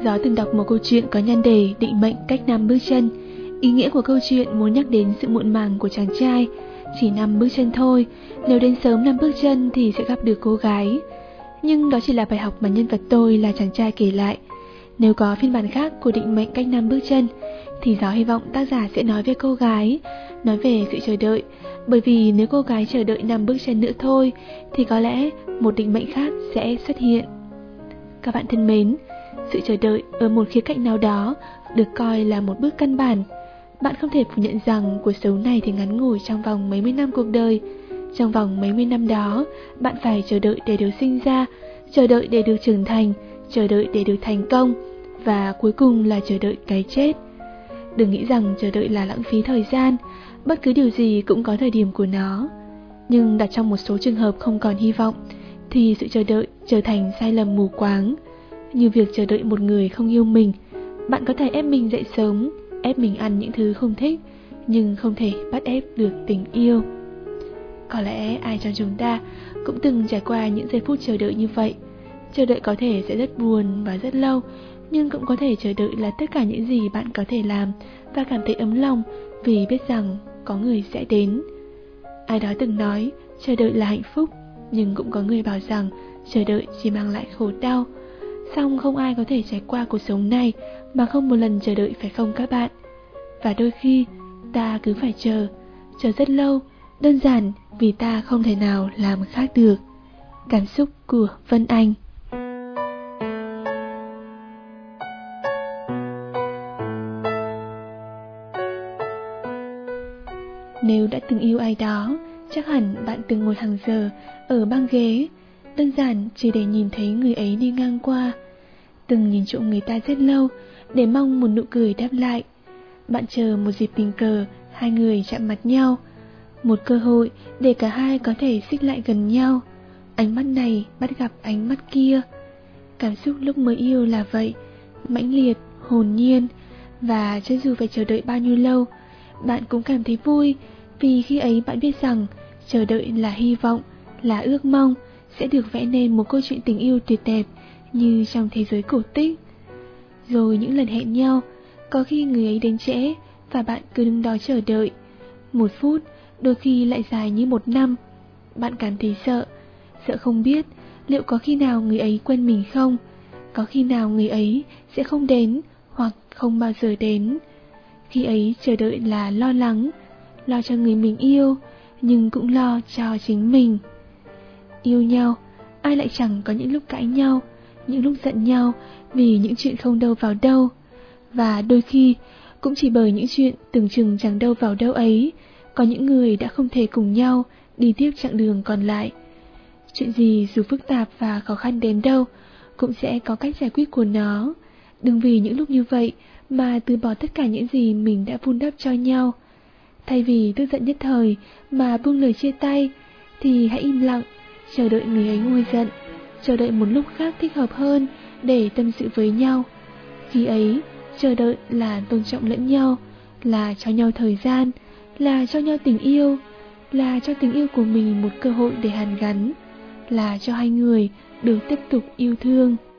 Gió từng đọc một câu chuyện có nhan đề định mệnh cách 5 bước chân. Ý nghĩa của câu chuyện muốn nhắc đến sự muộn màng của chàng trai. Chỉ 5 bước chân thôi, nếu đến sớm 5 bước chân thì sẽ gặp được cô gái. Nhưng đó chỉ là bài học mà nhân vật tôi là chàng trai kể lại. Nếu có phiên bản khác của định mệnh cách 5 bước chân thì Gió hy vọng tác giả sẽ nói về cô gái, nói về sự chờ đợi. Bởi vì nếu cô gái chờ đợi 5 bước chân nữa thôi thì có lẽ một định mệnh khác sẽ xuất hiện. Các bạn thân mến, sự chờ đợi ở một khía cạnh nào đó được coi là một bước căn bản. Bạn không thể phủ nhận rằng cuộc sống này thì ngắn ngủi trong vòng mấy mươi năm cuộc đời. Trong vòng mấy mươi năm đó, bạn phải chờ đợi để được sinh ra, chờ đợi để được trưởng thành, chờ đợi để được thành công, và cuối cùng là chờ đợi cái chết. Đừng nghĩ rằng chờ đợi là lãng phí thời gian, bất cứ điều gì cũng có thời điểm của nó. Nhưng đặt trong một số trường hợp không còn hy vọng, thì sự chờ đợi trở thành sai lầm mù quáng. Như việc chờ đợi một người không yêu mình. Bạn có thể ép mình dậy sớm, ép mình ăn những thứ không thích, nhưng không thể bắt ép được tình yêu. Có lẽ ai trong chúng ta cũng từng trải qua những giây phút chờ đợi như vậy. Chờ đợi có thể sẽ rất buồn và rất lâu, nhưng cũng có thể chờ đợi là tất cả những gì bạn có thể làm và cảm thấy ấm lòng vì biết rằng có người sẽ đến. Ai đó từng nói chờ đợi là hạnh phúc, nhưng cũng có người bảo rằng chờ đợi chỉ mang lại khổ đau. Song không ai có thể trải qua cuộc sống này mà không một lần chờ đợi, phải không các bạn? Và đôi khi ta cứ phải chờ rất lâu, đơn giản vì ta không thể nào làm khác được. Cảm xúc của Vân Anh. Nếu đã từng yêu ai đó, chắc hẳn bạn từng ngồi hàng giờ ở băng ghế, đơn giản chỉ để nhìn thấy người ấy đi ngang qua. Từng nhìn trộm người ta rất lâu để mong một nụ cười đáp lại. Bạn chờ một dịp tình cờ hai người chạm mặt nhau, một cơ hội để cả hai có thể xích lại gần nhau. Ánh mắt này bắt gặp ánh mắt kia. Cảm xúc lúc mới yêu là vậy, mãnh liệt, hồn nhiên. Và cho dù phải chờ đợi bao nhiêu lâu, bạn cũng cảm thấy vui, vì khi ấy bạn biết rằng chờ đợi là hy vọng, là ước mong sẽ được vẽ nên một câu chuyện tình yêu tuyệt đẹp như trong thế giới cổ tích. Rồi những lần hẹn nhau, có khi người ấy đến trễ và bạn cứ đứng đó chờ đợi. 1 phút, đôi khi lại dài như 1 năm. Bạn cảm thấy sợ không biết liệu có khi nào người ấy quên mình không, có khi nào người ấy sẽ không đến hoặc không bao giờ đến. Khi ấy chờ đợi là lo lắng, lo cho người mình yêu, nhưng cũng lo cho chính mình. Yêu nhau, ai lại chẳng có những lúc cãi nhau, những lúc giận nhau vì những chuyện không đâu vào đâu. Và đôi khi, cũng chỉ bởi những chuyện tưởng chừng chẳng đâu vào đâu ấy, có những người đã không thể cùng nhau đi tiếp chặng đường còn lại. Chuyện gì dù phức tạp và khó khăn đến đâu, cũng sẽ có cách giải quyết của nó. Đừng vì những lúc như vậy mà từ bỏ tất cả những gì mình đã vun đắp cho nhau. Thay vì tức giận nhất thời mà buông lời chia tay, thì hãy im lặng, chờ đợi người ấy nguôi giận, chờ đợi một lúc khác thích hợp hơn để tâm sự với nhau. Khi ấy, chờ đợi là tôn trọng lẫn nhau, là cho nhau thời gian, là cho nhau tình yêu, là cho tình yêu của mình một cơ hội để hàn gắn, là cho hai người được tiếp tục yêu thương.